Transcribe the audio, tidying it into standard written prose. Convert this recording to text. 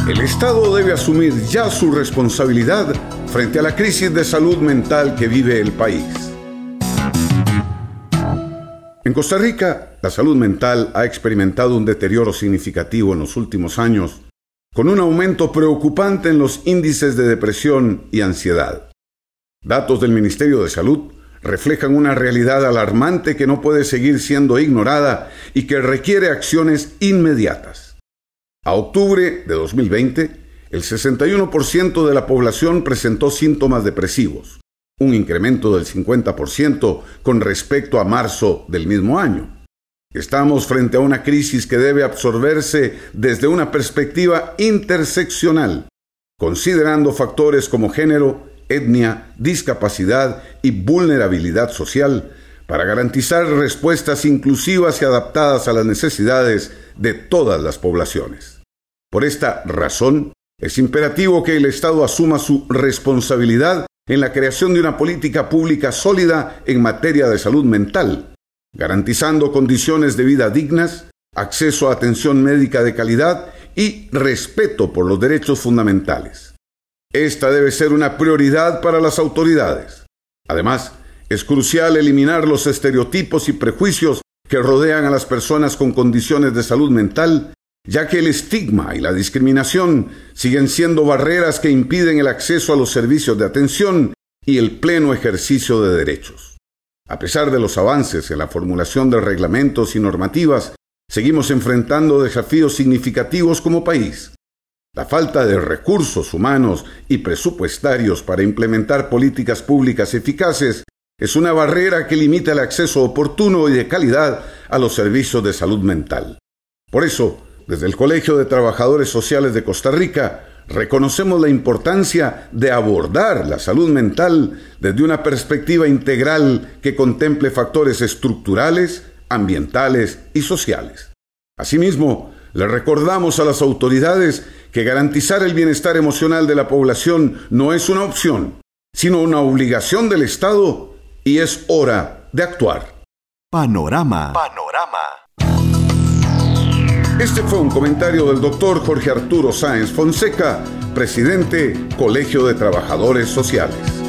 El Estado debe asumir ya su responsabilidad frente a la crisis de salud mental que vive el país. En Costa Rica, la salud mental ha experimentado un deterioro significativo en los últimos años, con un aumento preocupante en los índices de depresión y ansiedad. Datos del Ministerio de Salud reflejan una realidad alarmante que no puede seguir siendo ignorada y que requiere acciones inmediatas. A octubre de 2020, el 61% de la población presentó síntomas depresivos, un incremento del 50% con respecto a marzo del mismo año. Estamos frente a una crisis que debe absorberse desde una perspectiva interseccional, considerando factores como género, etnia, discapacidad y vulnerabilidad social, para garantizar respuestas inclusivas y adaptadas a las necesidades de todas las poblaciones. Por esta razón, es imperativo que el Estado asuma su responsabilidad en la creación de una política pública sólida en materia de salud mental, garantizando condiciones de vida dignas, acceso a atención médica de calidad y respeto por los derechos fundamentales. Esta debe ser una prioridad para las autoridades. Además, es crucial eliminar los estereotipos y prejuicios que rodean a las personas con condiciones de salud mental, ya que el estigma y la discriminación siguen siendo barreras que impiden el acceso a los servicios de atención y el pleno ejercicio de derechos. A pesar de los avances en la formulación de reglamentos y normativas, seguimos enfrentando desafíos significativos como país. La falta de recursos humanos y presupuestarios para implementar políticas públicas eficaces es una barrera que limita el acceso oportuno y de calidad a los servicios de salud mental. Por eso, desde el Colegio de Trabajadores Sociales de Costa Rica, reconocemos la importancia de abordar la salud mental desde una perspectiva integral que contemple factores estructurales, ambientales y sociales. Asimismo, le recordamos a las autoridades que garantizar el bienestar emocional de la población no es una opción, sino una obligación del Estado, y es hora de actuar. Panorama. Este fue un comentario del Dr. Jorge Arturo Sáenz Fonseca, presidente Colegio de Trabajadores Sociales.